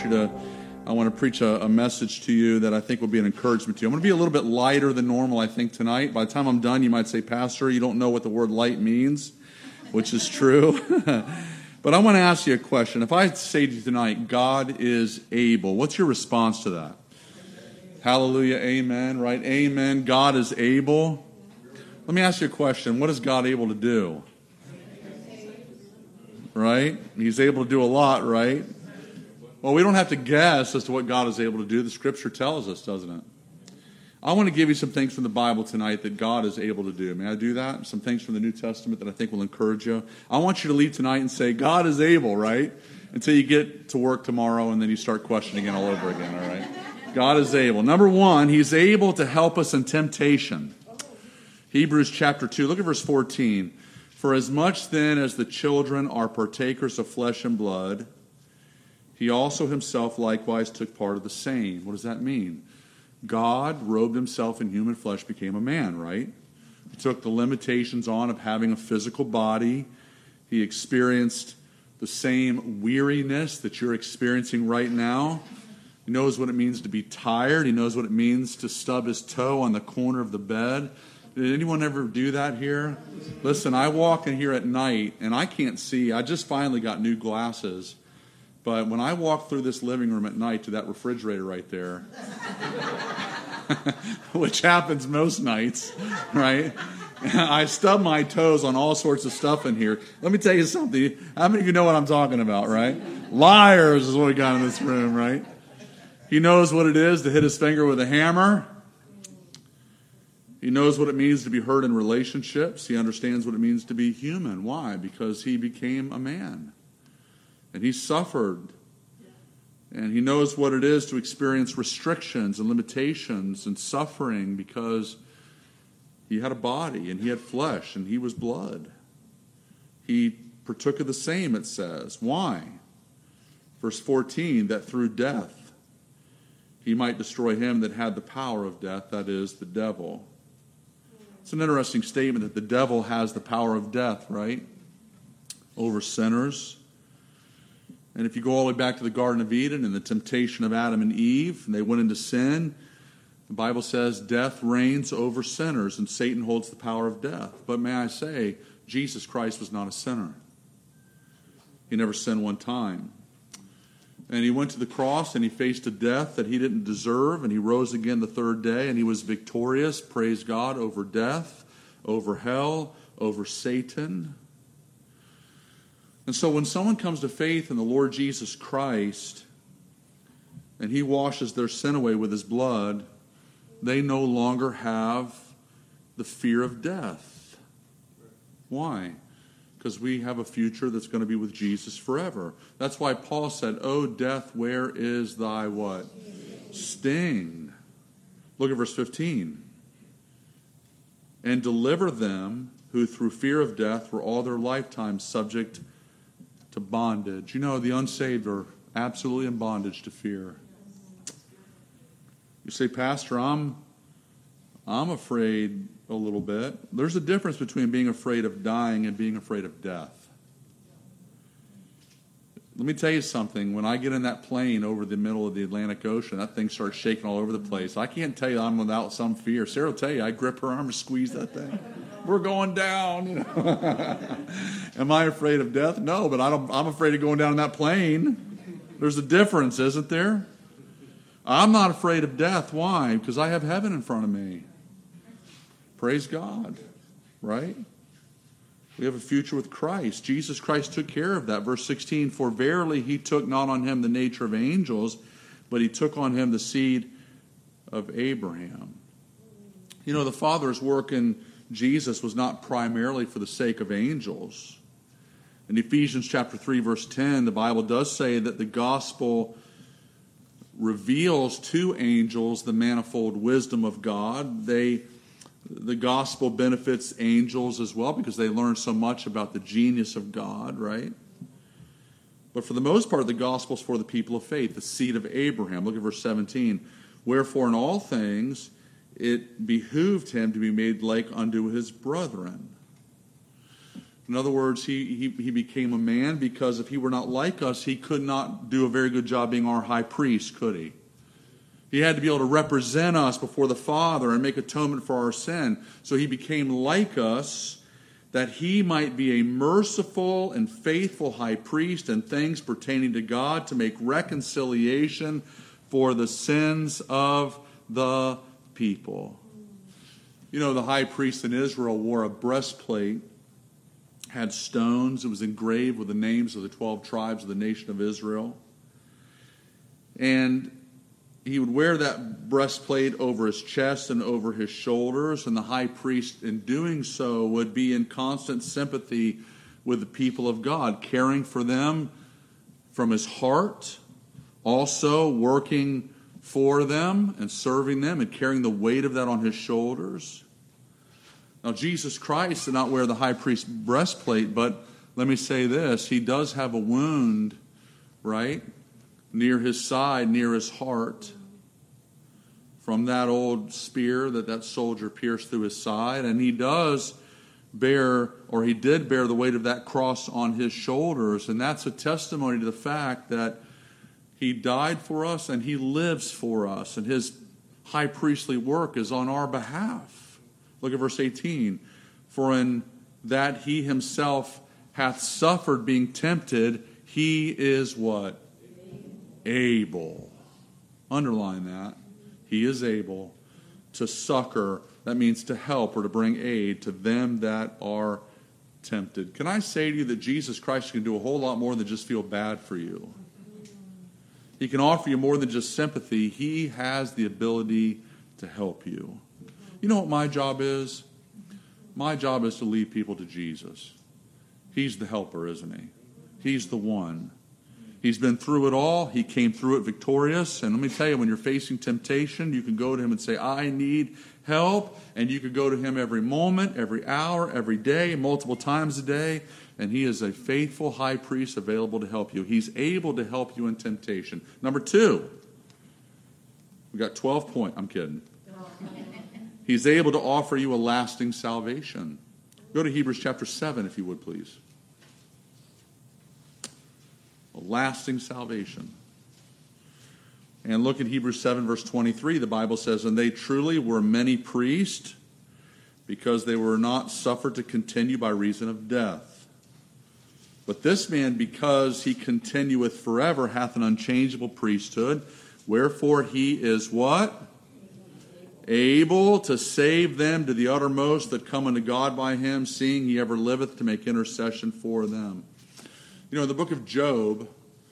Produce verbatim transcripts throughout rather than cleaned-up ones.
you to, I want to preach a, a message to you that I think will be an encouragement to you. I'm going to be a little bit lighter than normal, I think, tonight. By the time I'm done, you might say, Pastor, you don't know what the word light means, which is true. But I want to ask you a question. If I say to you tonight, God is able, what's your response to that? Hallelujah, amen, right? Amen, God is able. Let me ask you a question. What is God able to do? Right? He's able to do a lot, right? Well, we don't have to guess as to what God is able to do. The Scripture tells us, doesn't it? I want to give you some things from the Bible tonight that God is able to do. May I do that? Some things from the New Testament that I think will encourage you. I want you to leave tonight and say, God is able, right? Until you get to work tomorrow and then you start questioning it all over again, all right? God is able. Number one, He's able to help us in temptation. Hebrews chapter two, look at verse fourteen. For as much then as the children are partakers of flesh and blood, He also Himself likewise took part of the same. What does that mean? God robed Himself in human flesh, became a man, right? He took the limitations on of having a physical body. He experienced the same weariness that you're experiencing right now. He knows what it means to be tired. He knows what it means to stub his toe on the corner of the bed. Did anyone ever do that here? Listen, I walk in here at night, and I can't see. I just finally got new glasses. But when I walk through this living room at night to that refrigerator right there, which happens most nights, right? I stub my toes on all sorts of stuff in here. Let me tell you something. How many of you know what I'm talking about, right? Liars is what we got in this room, right? He knows what it is to hit his finger with a hammer. He knows what it means to be hurt in relationships. He understands what it means to be human. Why? Because He became a man. And He suffered. And He knows what it is to experience restrictions and limitations and suffering because He had a body and He had flesh and He was blood. He partook of the same, it says. Why? Verse fourteen, that through death He might destroy him that had the power of death, that is, the devil. It's an interesting statement that the devil has the power of death, right? Over sinners. And if you go all the way back to the Garden of Eden and the temptation of Adam and Eve, and they went into sin, the Bible says death reigns over sinners and Satan holds the power of death. But may I say, Jesus Christ was not a sinner. He never sinned one time. And He went to the cross and He faced a death that He didn't deserve, and He rose again the third day, and He was victorious, praise God, over death, over hell, over Satan. And so when someone comes to faith in the Lord Jesus Christ, and He washes their sin away with His blood, they no longer have the fear of death. Why? Because we have a future that's going to be with Jesus forever. That's why Paul said, "O death, where is thy" what? Sting. Look at verse fifteen. And deliver them who through fear of death were all their lifetime subject to bondage. You know, the unsaved are absolutely in bondage to fear. You say, Pastor, I'm, I'm afraid a little bit. There's a difference between being afraid of dying and being afraid of death. Let me tell you something. When I get in that plane over the middle of the Atlantic Ocean, that thing starts shaking all over the place. I can't tell you I'm without some fear. Sarah will tell you, I grip her arm and squeeze that thing. We're going down, you know. Am I afraid of death? No, but I don't, I'm afraid of going down in that plane. There's a difference, isn't there? I'm not afraid of death. Why? Because I have heaven in front of me. Praise God, right? We have a future with Christ. Jesus Christ took care of that. Verse sixteen, for verily He took not on Him the nature of angels, but He took on Him the seed of Abraham. You know, the Father's work in Jesus was not primarily for the sake of angels. In Ephesians chapter three, verse ten, the Bible does say that the gospel reveals to angels the manifold wisdom of God. They The gospel benefits angels as well because they learn so much about the genius of God, right? But for the most part, the gospel is for the people of faith, the seed of Abraham. Look at verse seventeen. Wherefore in all things it behooved Him to be made like unto His brethren. In other words, he, he, he became a man because if he were not like us, he could not do a very good job being our high priest, could he? He had to be able to represent us before the Father and make atonement for our sin. So he became like us, that he might be a merciful and faithful high priest in things pertaining to God, to make reconciliation for the sins of the people. You know, the high priest in Israel wore a breastplate, had stones. It was engraved with the names of the twelve tribes of the nation of Israel. And he would wear that breastplate over his chest and over his shoulders, and the high priest, in doing so, would be in constant sympathy with the people of God, caring for them from his heart, also working for them and serving them and carrying the weight of that on his shoulders. Now, Jesus Christ did not wear the high priest's breastplate, but let me say this, he does have a wound, right, near his side, near his heart, from that old spear that that soldier pierced through his side, and he does bear, or he did bear the weight of that cross on his shoulders, and that's a testimony to the fact that he died for us and he lives for us, and his high priestly work is on our behalf. Look at verse eighteen. For in that he himself hath suffered being tempted, he is what? Able. Underline that. He is able to succor, that means to help or to bring aid to them that are tempted. Can I say to you that Jesus Christ can do a whole lot more than just feel bad for you? He can offer you more than just sympathy. He has the ability to help you. You know what my job is? My job is to lead people to Jesus. He's the helper, isn't he? He's the one. He's been through it all. He came through it victorious. And let me tell you, when you're facing temptation, you can go to him and say, I need help. And you can go to him every moment, every hour, every day, multiple times a day. And he is a faithful high priest available to help you. He's able to help you in temptation. Number two, we got twelve points. I'm kidding. He's able to offer you a lasting salvation. Go to Hebrews chapter seven, if you would, please. A lasting salvation. And look at Hebrews seven, verse twenty-three. The Bible says, and they truly were many priests, because they were not suffered to continue by reason of death. But this man, because he continueth forever, hath an unchangeable priesthood. Wherefore he is what? Able to save them to the uttermost that come unto God by him, seeing he ever liveth to make intercession for them. You know, in the book of Job,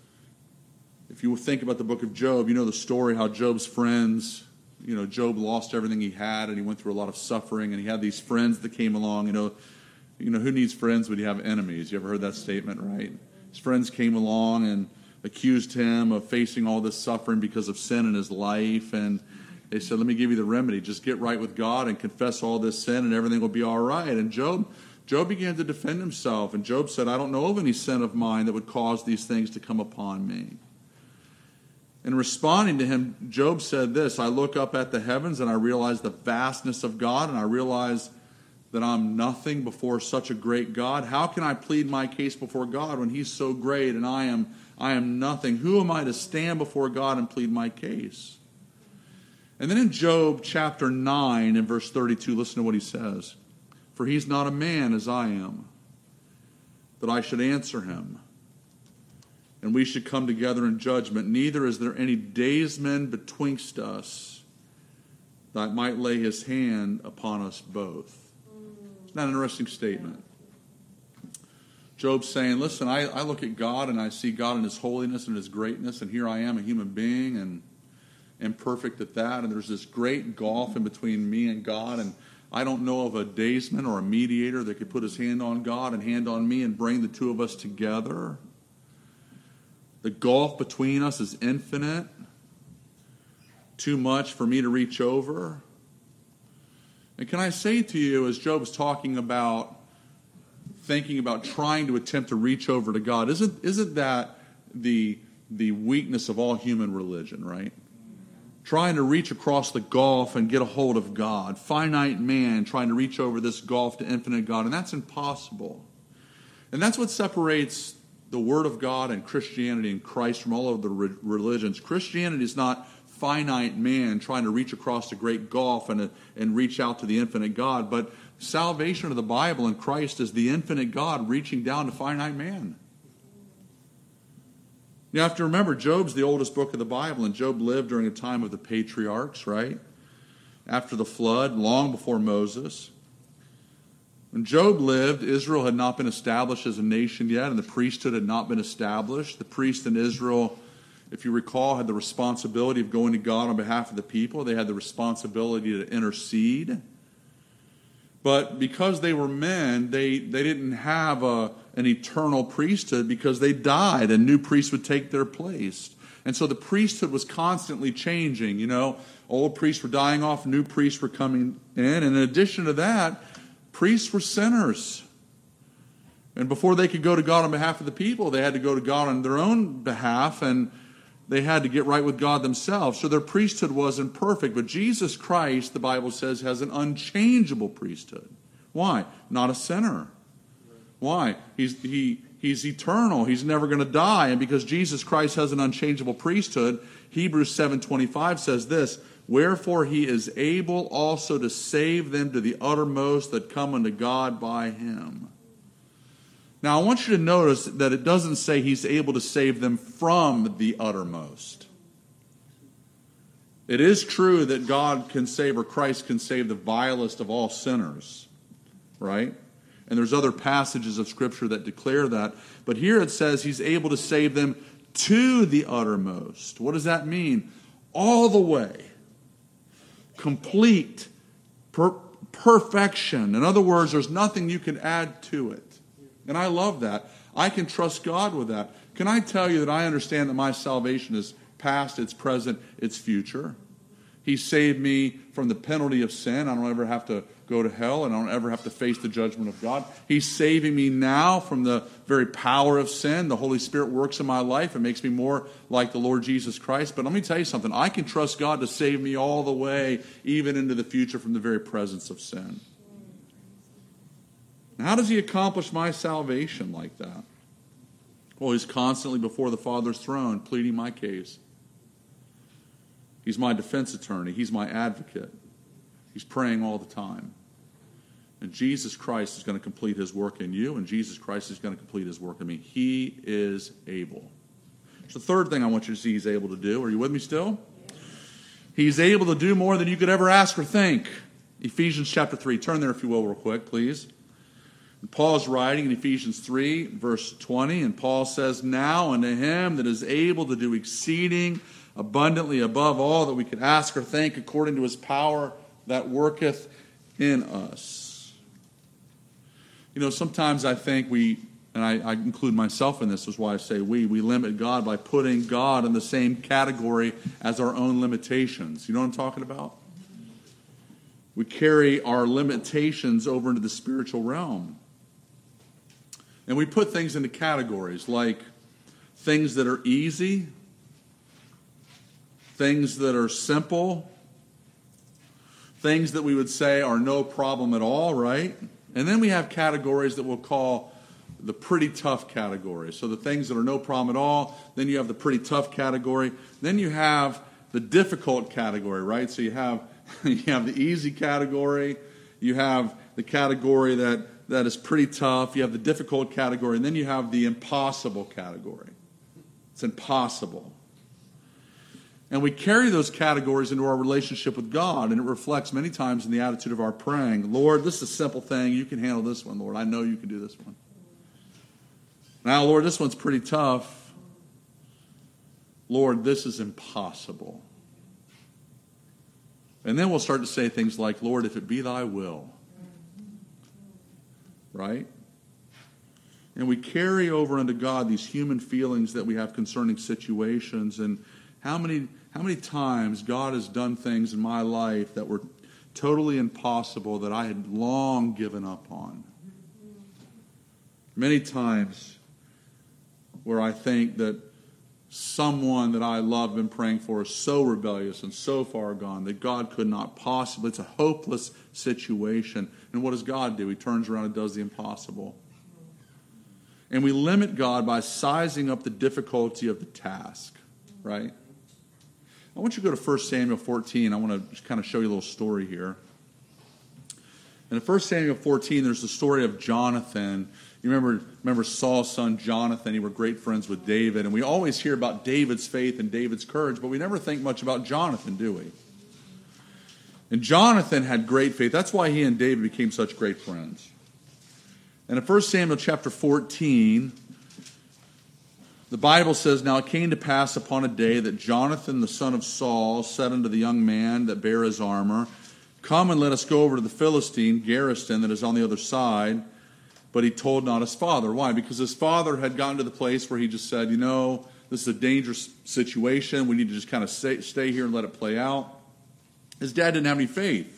if you think about the book of Job, you know the story how Job's friends, you know, Job lost everything he had and he went through a lot of suffering, and he had these friends that came along. You know, you know who needs friends when you have enemies? You ever heard that statement, right? His friends came along and accused him of facing all this suffering because of sin in his life, and they said, let me give you the remedy. Just get right with God and confess all this sin and everything will be all right. And Job Job began to defend himself. And Job said, I don't know of any sin of mine that would cause these things to come upon me. In responding to him, Job said this, I look up at the heavens and I realize the vastness of God, and I realize that I'm nothing before such a great God. How can I plead my case before God when he's so great and I am, I am nothing? Who am I to stand before God and plead my case? And then in Job chapter nine and verse thirty-two, listen to what he says. For he's not a man as I am, that I should answer him, and we should come together in judgment. Neither is there any daysman betwixt us that might lay his hand upon us both. Isn't that an interesting statement? Job's saying, listen, I, I look at God and I see God in his holiness and his greatness, and here I am, a human being, and imperfect at that, and there's this great gulf in between me and God, and I don't know of a daysman or a mediator that could put his hand on God and hand on me and bring the two of us together. The gulf between us is infinite, too much for me to reach over. And can I say to you, as Job's talking about thinking about trying to attempt to reach over to God, isn't isn't that the the weakness of all human religion, right? Trying to reach across the gulf and get a hold of God. Finite man trying to reach over this gulf to infinite God. And that's impossible. And that's what separates the Word of God and Christianity and Christ from all of the re- religions. Christianity is not finite man trying to reach across the great gulf and, and reach out to the infinite God, but salvation of the Bible and Christ is the infinite God reaching down to finite man. You have to remember, Job's the oldest book of the Bible, and Job lived during a time of the patriarchs, right? After the flood, long before Moses. When Job lived, Israel had not been established as a nation yet, and the priesthood had not been established. The priests in Israel, if you recall, had the responsibility of going to God on behalf of the people. They had the responsibility to intercede. But because they were men, they, they didn't have a, an eternal priesthood because they died and new priests would take their place. And so the priesthood was constantly changing. You know, old priests were dying off, new priests were coming in. And in addition to that, priests were sinners. And before they could go to God on behalf of the people, they had to go to God on their own behalf, and they had to get right with God themselves. So their priesthood wasn't perfect. But Jesus Christ, the Bible says, has an unchangeable priesthood. Why? Not a sinner. Why? He's, he, he's eternal. He's never going to die. And because Jesus Christ has an unchangeable priesthood, Hebrews seven twenty-five says this, wherefore he is able also to save them to the uttermost that come unto God by him. Now, I want you to notice that it doesn't say he's able to save them from the uttermost. It is true that God can save, or Christ can save, the vilest of all sinners, right? And there's other passages of Scripture that declare that. But here it says he's able to save them to the uttermost. What does that mean? All the way. Complete. Per- perfection. In other words, there's nothing you can add to it. And I love that. I can trust God with that. Can I tell you that I understand that my salvation is past, it's present, it's future? He saved me from the penalty of sin. I don't ever have to go to hell, and I don't ever have to face the judgment of God. He's saving me now from the very power of sin. The Holy Spirit works in my life and makes me more like the Lord Jesus Christ. But let me tell you something. I can trust God to save me all the way, even into the future, from the very presence of sin. Now, how does he accomplish my salvation like that? Well, he's constantly before the Father's throne pleading my case. He's my defense attorney. He's my advocate. He's praying all the time. And Jesus Christ is going to complete his work in you, and Jesus Christ is going to complete his work in me. He is able. So the third thing I want you to see he's able to do. Are you with me still? He's able to do more than you could ever ask or think. Ephesians chapter three. Turn there, if you will, real quick, please. Paul's writing in Ephesians three, verse twenty, and Paul says, now unto him that is able to do exceeding abundantly above all that we could ask or think, according to his power that worketh in us. You know, sometimes I think we, and I, I include myself in this, is why I say we, we limit God by putting God in the same category as our own limitations. You know what I'm talking about? We carry our limitations over into the spiritual realm. And we put things into categories like things that are easy, things that are simple, things that we would say are no problem at all, right? And then we have categories that we'll call the pretty tough category. So the things that are no problem at all, then you have the pretty tough category. Then you have the difficult category, right? So you have you have the easy category, you have the category that that is pretty tough, you have the difficult category, and then you have the impossible category. It's impossible. And we carry those categories into our relationship with God, and it reflects many times in the attitude of our praying. Lord, this is a simple thing. You can handle this one, Lord. I know you can do this one. Now, Lord, this one's pretty tough. Lord, this is impossible. And then we'll start to say things like, Lord, if it be thy will. Right? And we carry over unto God these human feelings that we have concerning situations. And how many how many times God has done things in my life that were totally impossible that I had long given up on. Many times where I think that someone that I love and praying for is so rebellious and so far gone that God could not possibly, it's a hopeless situation. And what does God do? He turns around and does the impossible. And we limit God by sizing up the difficulty of the task, right? I want you to go to First Samuel fourteen. I want to just kind of show you a little story here. In First Samuel fourteen, there's the story of Jonathan. You remember, remember Saul's son Jonathan. He were great friends with David. And we always hear about David's faith and David's courage, but we never think much about Jonathan, do we? And Jonathan had great faith. That's why he and David became such great friends. And in First Samuel chapter fourteen, the Bible says, "Now it came to pass upon a day that Jonathan the son of Saul said unto the young man that bare his armor, Come and let us go over to the Philistine garrison that is on the other side. But he told not his father." Why? Because his father had gotten to the place where he just said, you know, this is a dangerous situation. We need to just kind of stay, stay here and let it play out. His dad didn't have any faith.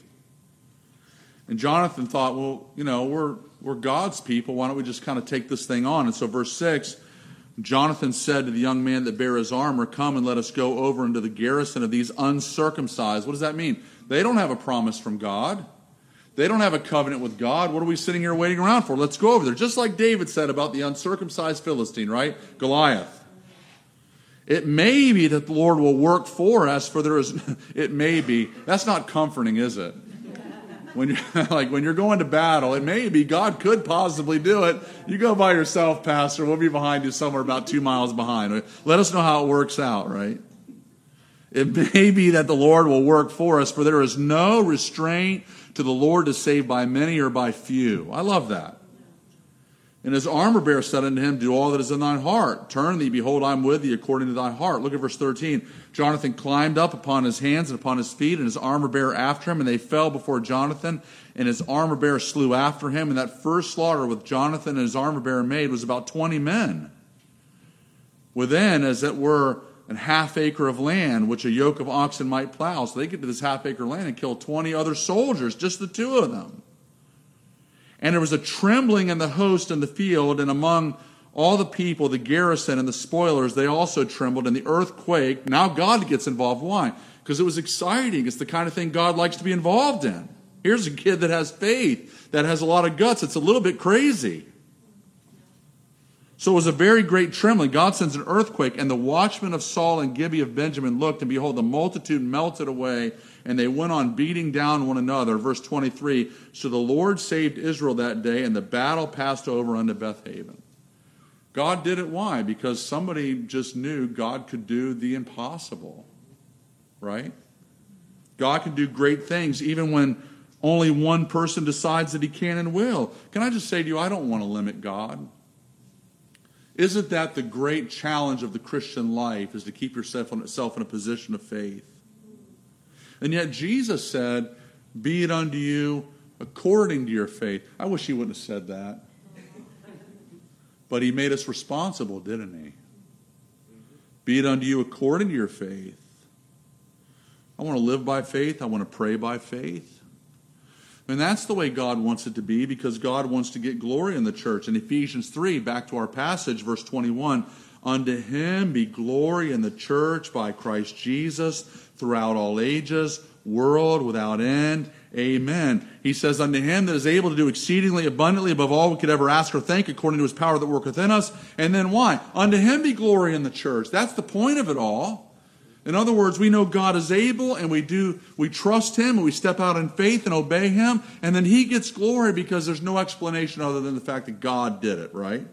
And Jonathan thought, well, you know, we're, we're God's people. Why don't we just kind of take this thing on? And so verse six, Jonathan said to the young man that bare his armor, Come and let us go over into the garrison of these uncircumcised. What does that mean? They don't have a promise from God. They don't have a covenant with God. What are we sitting here waiting around for? Let's go over there. Just like David said about the uncircumcised Philistine, right? Goliath. It may be that the Lord will work for us, for there is, it may be. That's not comforting, is it? When you're, like when you're going to battle, it may be God could possibly do it. You go by yourself, Pastor. We'll be behind you somewhere about two miles behind. Let us know how it works out, right? It may be that the Lord will work for us, for there is no restraint to the Lord to save by many or by few. I love that. And his armor bearer said unto him, Do all that is in thine heart. Turn thee, behold, I am with thee according to thy heart. Look at verse thirteen. Jonathan climbed up upon his hands and upon his feet, and his armor bearer after him, and they fell before Jonathan, and his armor bearer slew after him. And that first slaughter with Jonathan and his armor bearer made was about twenty men. Within, as it were, an half acre of land, which a yoke of oxen might plow. So they get to this half acre land and kill twenty other soldiers, just the two of them. And there was a trembling in the host in the field, and among all the people, the garrison and the spoilers, they also trembled, and the earth quaked. Now God gets involved. Why? Because it was exciting. It's the kind of thing God likes to be involved in. Here's a kid that has faith, that has a lot of guts. It's a little bit crazy. So it was a very great trembling. God sends an earthquake, and the watchmen of Saul and Gibeah of Benjamin looked, and behold, the multitude melted away, and they went on beating down one another. Verse twenty-three, So the Lord saved Israel that day, and the battle passed over unto Bethaven. God did it. Why? Because somebody just knew God could do the impossible. Right? God can do great things even when only one person decides that he can and will. Can I just say to you, I don't want to limit God. Isn't that the great challenge of the Christian life, is to keep yourself in a position of faith? And yet Jesus said, Be it unto you according to your faith. I wish he wouldn't have said that. But he made us responsible, didn't he? Be it unto you according to your faith. I want to live by faith. I want to pray by faith. And that's the way God wants it to be, because God wants to get glory in the church. In Ephesians three, back to our passage, verse twenty-one, Unto him be glory in the church by Christ Jesus throughout all ages, world without end. Amen. He says, Unto him that is able to do exceedingly abundantly above all we could ever ask or think, according to his power that worketh in us. And then why? Unto him be glory in the church. That's the point of it all. In other words, we know God is able, and we do we trust him, and we step out in faith and obey him, and then he gets glory because there's no explanation other than the fact that God did it, right?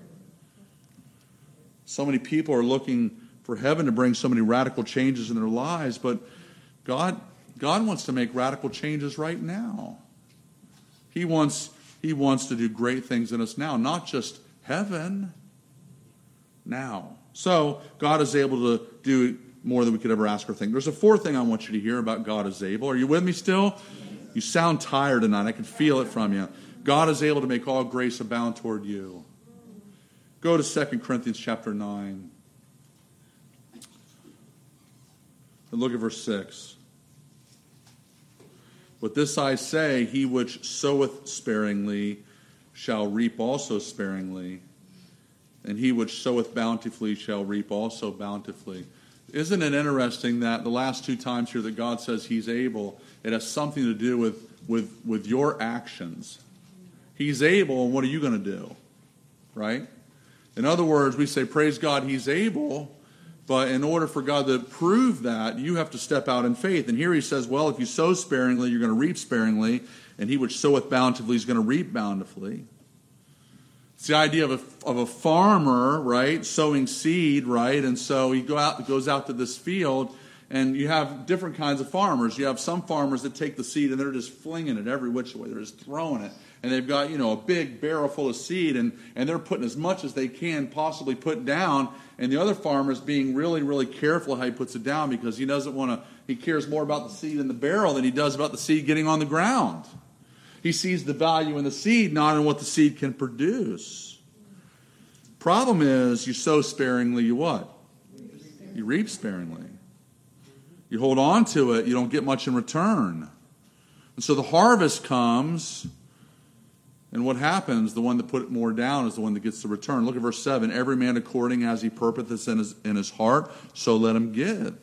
So many people are looking for heaven to bring so many radical changes in their lives, but God, God wants to make radical changes right now. He wants, he wants to do great things in us now, not just heaven, now. So God is able to do more than we could ever ask or think. There's a fourth thing I want you to hear about God is able. Are you with me still? You sound tired tonight. I can feel it from you. God is able to make all grace abound toward you. Go to Second Corinthians chapter nine. And look at verse six. But this I say, he which soweth sparingly shall reap also sparingly, and he which soweth bountifully shall reap also bountifully. Isn't it interesting that the last two times here that God says he's able, it has something to do with, with, with your actions. He's able, and what are you going to do? Right? In other words, we say, praise God, he's able. But in order for God to prove that, you have to step out in faith. And here he says, well, if you sow sparingly, you're going to reap sparingly. And he which soweth bountifully is going to reap bountifully. It's the idea of a, of a farmer, right, sowing seed, right? And so he go out, goes out to this field, and you have different kinds of farmers. You have some farmers that take the seed and they're just flinging it every which way. They're just throwing it. And they've got, you know, a big barrel full of seed, and, and they're putting as much as they can possibly put down. And the other farmer is being really, really careful how he puts it down, because he doesn't want to, he cares more about the seed in the barrel than he does about the seed getting on the ground. He sees the value in the seed, not in what the seed can produce. Problem is, you sow sparingly, you what? You reap sparingly. You hold on to it, you don't get much in return. And so the harvest comes, and what happens? The one that put it more down is the one that gets the return. Look at verse seven. Every man according as he purposeth in his, in his heart, so let him give.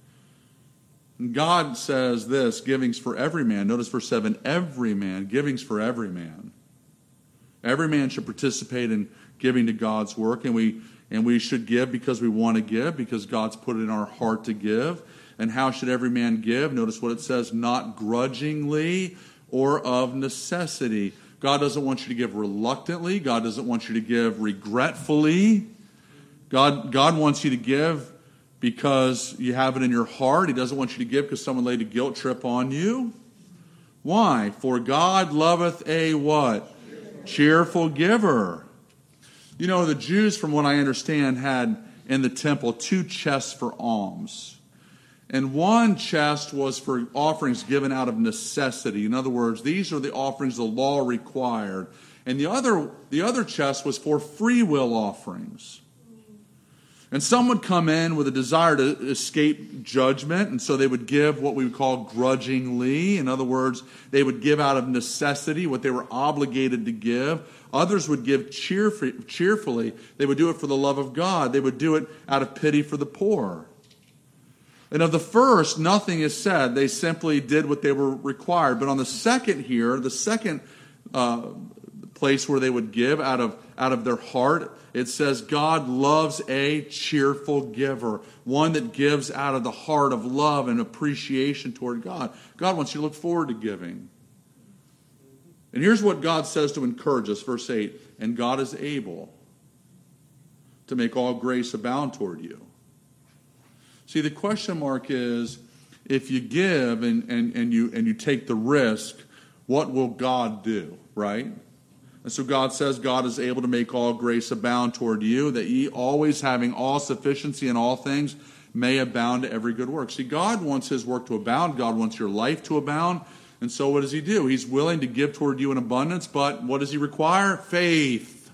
And God says this, giving's for every man. Notice verse seven, every man, giving's for every man. Every man should participate in giving to God's work, and we and we should give because we want to give, because God's put it in our heart to give. And how should every man give? Notice what it says, not grudgingly or of necessity. God doesn't want you to give reluctantly. God doesn't want you to give regretfully. God, God wants you to give because you have it in your heart. He doesn't want you to give because someone laid a guilt trip on you. Why? For God loveth a what? Cheerful giver. You know, the Jews, from what I understand, had in the temple two chests for alms. And one chest was for offerings given out of necessity. In other words, these are the offerings the law required. And the other, the other chest was for free will offerings. And some would come in with a desire to escape judgment, and so they would give what we would call grudgingly. In other words, they would give out of necessity, what they were obligated to give. Others would give cheerfully. They would do it for the love of God. They would do it out of pity for the poor. And of the first, nothing is said. They simply did what they were required. But on the second here, the second uh, place where they would give out of, out of their heart, it says God loves a cheerful giver. One that gives out of the heart of love and appreciation toward God. God wants you to look forward to giving. And here's what God says to encourage us, verse eight. And God is able to make all grace abound toward you. See, the question mark is, if you give and, and, and you and you take the risk, what will God do, right? And so God says God is able to make all grace abound toward you, that ye always having all sufficiency in all things may abound to every good work. See, God wants his work to abound. God wants your life to abound. And so what does he do? He's willing to give toward you in abundance, but what does he require? Faith.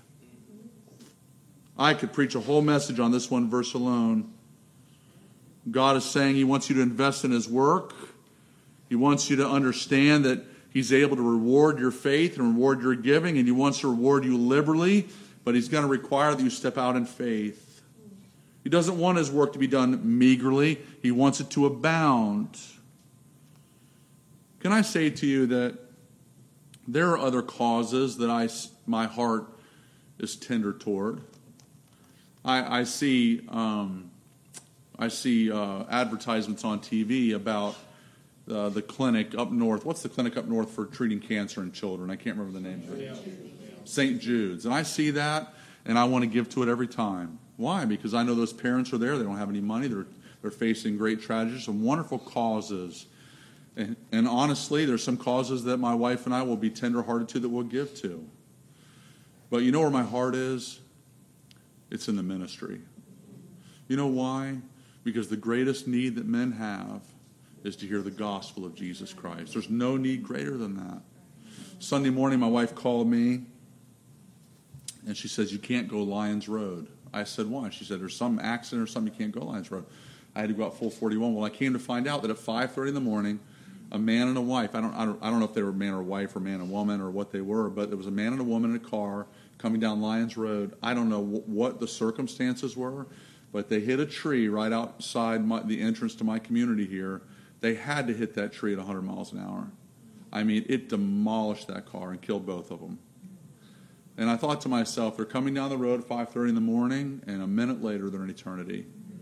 I could preach a whole message on this one verse alone. God is saying he wants you to invest in his work. He wants you to understand that he's able to reward your faith and reward your giving, and he wants to reward you liberally, but he's going to require that you step out in faith. He doesn't want his work to be done meagerly. He wants it to abound. Can I say to you that there are other causes that I, my heart is tender toward? I, I see... Um, I see uh, advertisements on T V about uh, the clinic up north. What's the clinic up north for treating cancer in children? I can't remember the name of it. Saint Jude's. And I see that, and I want to give to it every time. Why? Because I know those parents are there. They don't have any money. They're they're facing great tragedy. Some wonderful causes. And, and honestly, there's some causes that my wife and I will be tenderhearted to that we'll give to. But you know where my heart is? It's in the ministry. You know why? Because the greatest need that men have is to hear the gospel of Jesus Christ. There's no need greater than that. Sunday morning, my wife called me, and she says, you can't go Lyons Road. I said, why? She said, there's some accident or something, you can't go Lyons Road. I had to go out full forty-one. Well, I came to find out that at five thirty in the morning, a man and a wife, I don't, I don't, I don't know if they were man or wife or man and woman or what they were, but there was a man and a woman in a car coming down Lyons Road. I don't know w- what the circumstances were, but they hit a tree right outside my, the entrance to my community here. They had to hit that tree at one hundred miles an hour. I mean, it demolished that car and killed both of them. And I thought to myself, they're coming down the road at five thirty in the morning, and a minute later they're in eternity.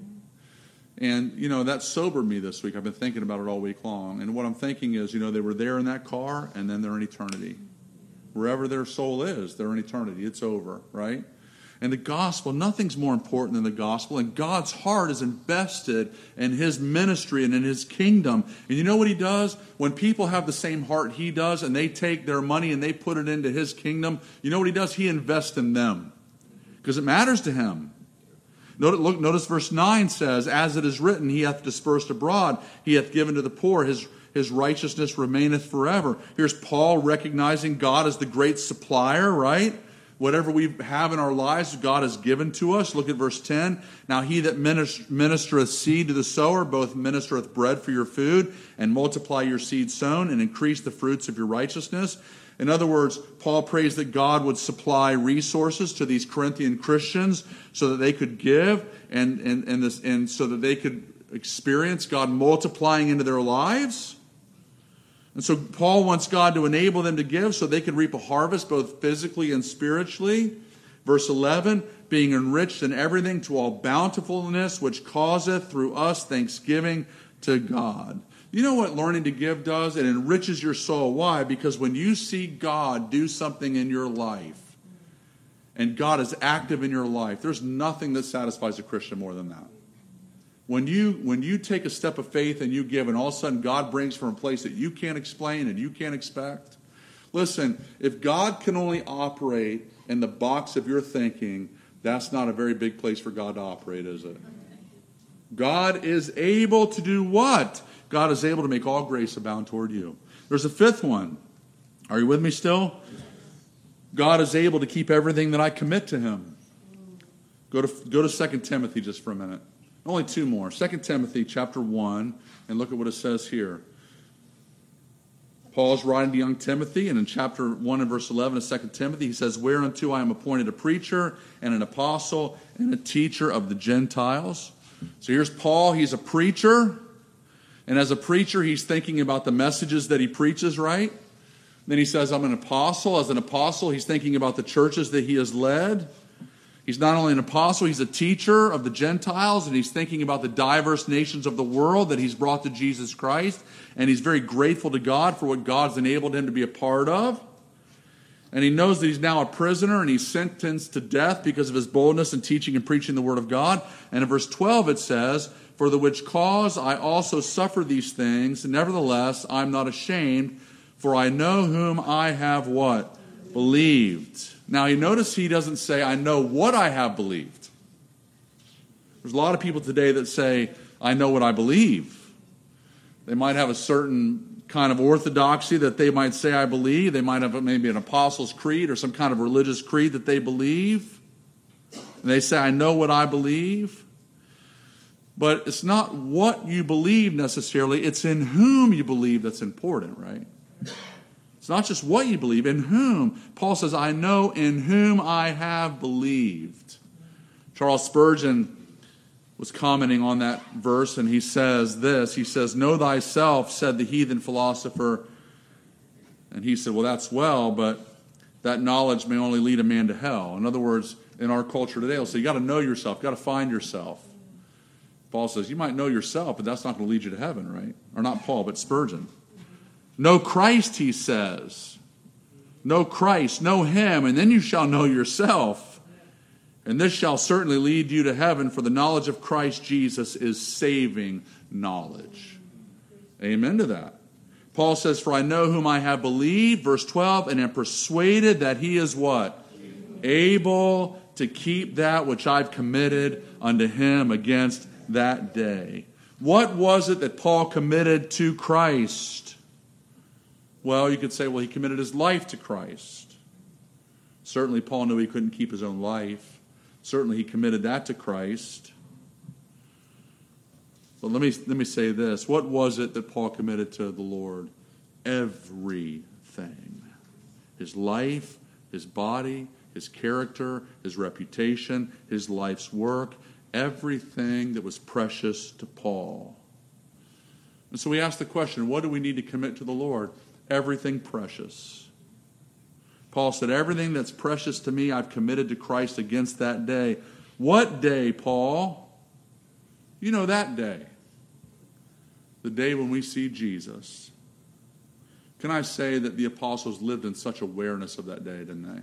And, you know, that sobered me this week. I've been thinking about it all week long. And what I'm thinking is, you know, they were there in that car, and then they're in eternity. Wherever their soul is, they're in eternity. It's over, right? And the gospel, nothing's more important than the gospel. And God's heart is invested in his ministry and in his kingdom. And you know what he does? When people have the same heart he does, and they take their money and they put it into his kingdom, you know what he does? He invests in them. Because it matters to him. Notice, look, notice verse nine says, as it is written, he hath dispersed abroad, he hath given to the poor, his, his righteousness remaineth forever. Here's Paul recognizing God as the great supplier, right? Whatever we have in our lives, God has given to us. Look at verse ten. Now he that ministereth seed to the sower, both ministereth bread for your food, and multiply your seed sown, and increase the fruits of your righteousness. In other words, Paul prays that God would supply resources to these Corinthian Christians so that they could give and, and, and, this, and so that they could experience God multiplying into their lives. And so Paul wants God to enable them to give so they can reap a harvest both physically and spiritually. Verse eleven, being enriched in everything to all bountifulness which causeth through us thanksgiving to God. You know what learning to give does? It enriches your soul. Why? Because when you see God do something in your life, and God is active in your life, there's nothing that satisfies a Christian more than that. When you, when you take a step of faith and you give, and all of a sudden God brings from a place that you can't explain and you can't expect. Listen, if God can only operate in the box of your thinking, that's not a very big place for God to operate, is it? God is able to do what? God is able to make all grace abound toward you. There's a fifth one. Are you with me still? God is able to keep everything that I commit to him. Go to, go to Second Timothy just for a minute. Only two more. Second Timothy chapter one, and look at what it says here. Paul's writing to young Timothy, and in chapter one and verse eleven of Second Timothy, he says, whereunto I am appointed a preacher and an apostle and a teacher of the Gentiles. So here's Paul. He's a preacher. And as a preacher, he's thinking about the messages that he preaches, right? Then he says, I'm an apostle. As an apostle, he's thinking about the churches that he has led. He's not only an apostle, he's a teacher of the Gentiles, and he's thinking about the diverse nations of the world that he's brought to Jesus Christ. And he's very grateful to God for what God's enabled him to be a part of. And he knows that he's now a prisoner, and he's sentenced to death because of his boldness in teaching and preaching the word of God. And in verse twelve it says, for the which cause I also suffer these things, nevertheless I'm not ashamed, for I know whom I have what? Believed. Now you notice he doesn't say, I know what I have believed. There's a lot of people today that say, I know what I believe. They might have a certain kind of orthodoxy that they might say, I believe. They might have maybe an Apostles' Creed or some kind of religious creed that they believe. And they say, I know what I believe. But it's not what you believe necessarily. It's in whom you believe that's important, right? It's not just what you believe, in whom. Paul says, I know in whom I have believed. Charles Spurgeon was commenting on that verse, and he says this. He says, know thyself, said the heathen philosopher. And he said, well, that's well, but that knowledge may only lead a man to hell. In other words, in our culture today, they'll say, you got to know yourself, you got to find yourself. Paul says, you might know yourself, but that's not going to lead you to heaven, right? Or not Paul, but Spurgeon. Know Christ, he says. Know Christ, know him, and then you shall know yourself. And this shall certainly lead you to heaven, for the knowledge of Christ Jesus is saving knowledge. Amen to that. Paul says, for I know whom I have believed, verse twelve, and am persuaded that he is what? Able to keep that which I've committed unto him against that day. What was it that Paul committed to Christ? Well, you could say, well, he committed his life to Christ. Certainly Paul knew he couldn't keep his own life. Certainly he committed that to Christ. But let me, let me say this. What was it that Paul committed to the Lord? Everything. His life, his body, his character, his reputation, his life's work, everything that was precious to Paul. And so we ask the question, what do we need to commit to the Lord? Everything precious. Paul said, everything that's precious to me, I've committed to Christ against that day. What day, Paul? You know that day. The day when we see Jesus. Can I say that the apostles lived in such awareness of that day, didn't they?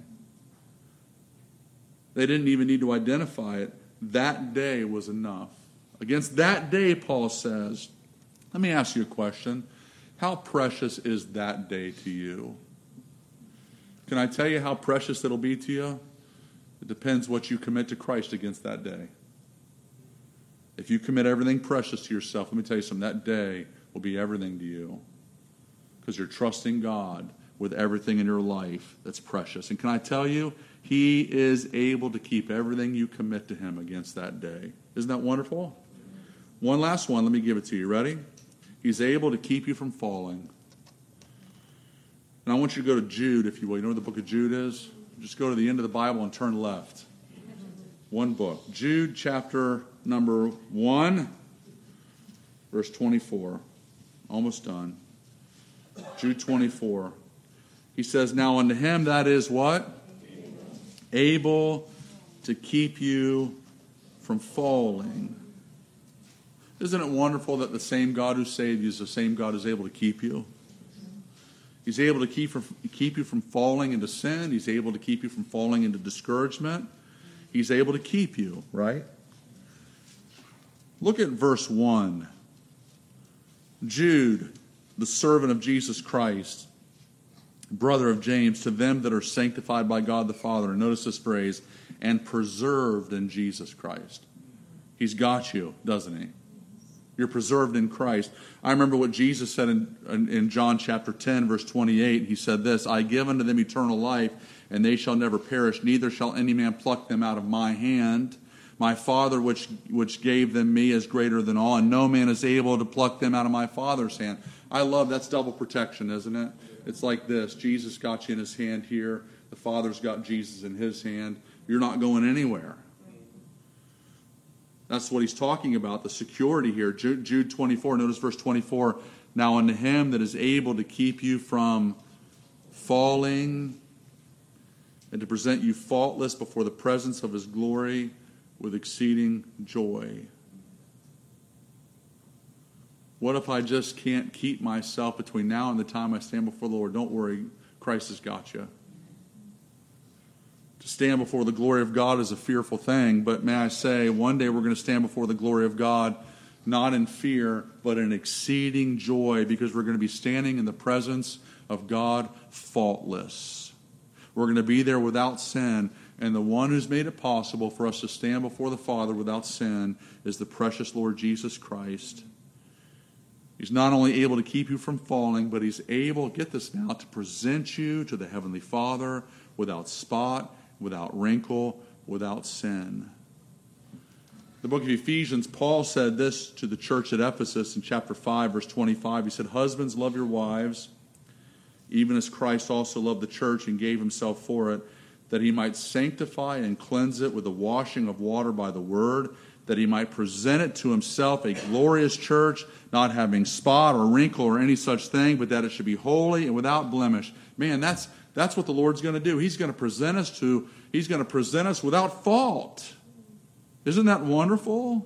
They didn't even need to identify it. That day was enough. Against that day, Paul says, let me ask you a question. How precious is that day to you? Can I tell you how precious it'll be to you? It depends what you commit to Christ against that day. If you commit everything precious to yourself, let me tell you something, that day will be everything to you. Because you're trusting God with everything in your life that's precious. And can I tell you, He is able to keep everything you commit to Him against that day. Isn't that wonderful? One last one, let me give it to you. Ready? He's able to keep you from falling. And I want you to go to Jude, if you will. You know where the book of Jude is? Just go to the end of the Bible and turn left. One book. Jude chapter number one, verse twenty-four. Almost done. Jude twenty-four. He says, now unto Him that is what? Able to keep you from falling. Isn't it wonderful that the same God who saved you is the same God who's able to keep you? He's able to keep, from, keep you from falling into sin. He's able to keep you from falling into discouragement. He's able to keep you, right? Look at verse one. Jude, the servant of Jesus Christ, brother of James, to them that are sanctified by God the Father. And notice this phrase, and preserved in Jesus Christ. He's got you, doesn't He? You're preserved in Christ. I remember what Jesus said in, in, in John chapter ten, verse twenty-eight. He said this, I give unto them eternal life, and they shall never perish, neither shall any man pluck them out of my hand. My Father which, which gave them me is greater than all, and no man is able to pluck them out of my Father's hand. I love, that's double protection, isn't it? It's like this. Jesus got you in His hand here. The Father's got Jesus in His hand. You're not going anywhere. That's what He's talking about, the security here. Jude, Jude twenty-four, notice verse twenty-four. Now unto Him that is able to keep you from falling and to present you faultless before the presence of His glory with exceeding joy. What if I just can't keep myself between now and the time I stand before the Lord? Don't worry, Christ has got you. To stand before the glory of God is a fearful thing, but may I say, one day we're going to stand before the glory of God, not in fear, but in exceeding joy, because we're going to be standing in the presence of God faultless. We're going to be there without sin, and the one who's made it possible for us to stand before the Father without sin is the precious Lord Jesus Christ. He's not only able to keep you from falling, but He's able, get this now, to present you to the Heavenly Father without spot, without wrinkle, without sin. The book of Ephesians, Paul said this to the church at Ephesus in chapter five, verse twenty-five. He said, husbands, love your wives, even as Christ also loved the church and gave Himself for it, that He might sanctify and cleanse it with the washing of water by the word, that He might present it to Himself a glorious church, not having spot or wrinkle or any such thing, but that it should be holy and without blemish. Man, that's That's what the Lord's going to do. He's going to present us to, He's going to present us without fault. Isn't that wonderful?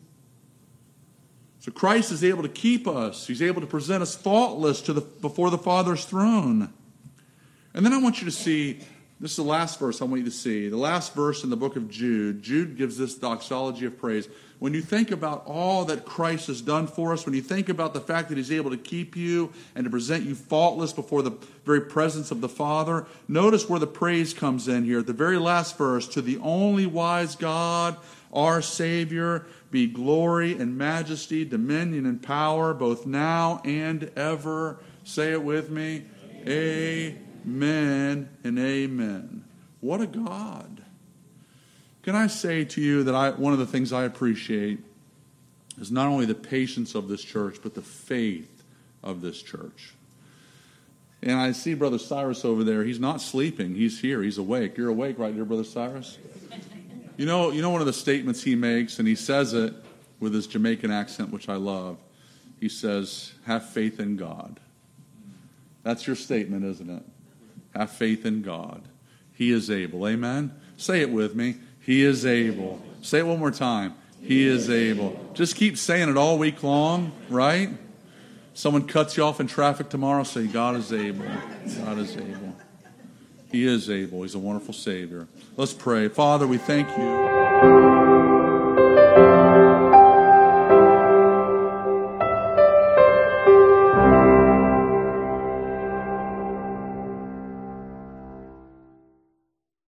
So Christ is able to keep us. He's able to present us faultless to the before the Father's throne. And then I want you to see, this is the last verse I want you to see. The last verse in the book of Jude. Jude gives this doxology of praise. When you think about all that Christ has done for us, when you think about the fact that He's able to keep you and to present you faultless before the very presence of the Father, notice where the praise comes in here. At the very last verse, to the only wise God, our Savior, be glory and majesty, dominion and power, both now and ever. Say it with me. Amen. Amen and amen. What a God. Can I say to you that I, one of the things I appreciate is not only the patience of this church, but the faith of this church. And I see Brother Cyrus over there. He's not sleeping. He's here. He's awake. You're awake, right there, Brother Cyrus? You know, you know one of the statements he makes, and he says it with his Jamaican accent, which I love. He says, have faith in God. That's your statement, isn't it? Have faith in God. He is able. Amen? Say it with me. He is able. Say it one more time. He is able. Just keep saying it all week long, right? Someone cuts you off in traffic tomorrow, say, God is able. God is able. He is able. He's a wonderful Savior. Let's pray. Father, we thank you.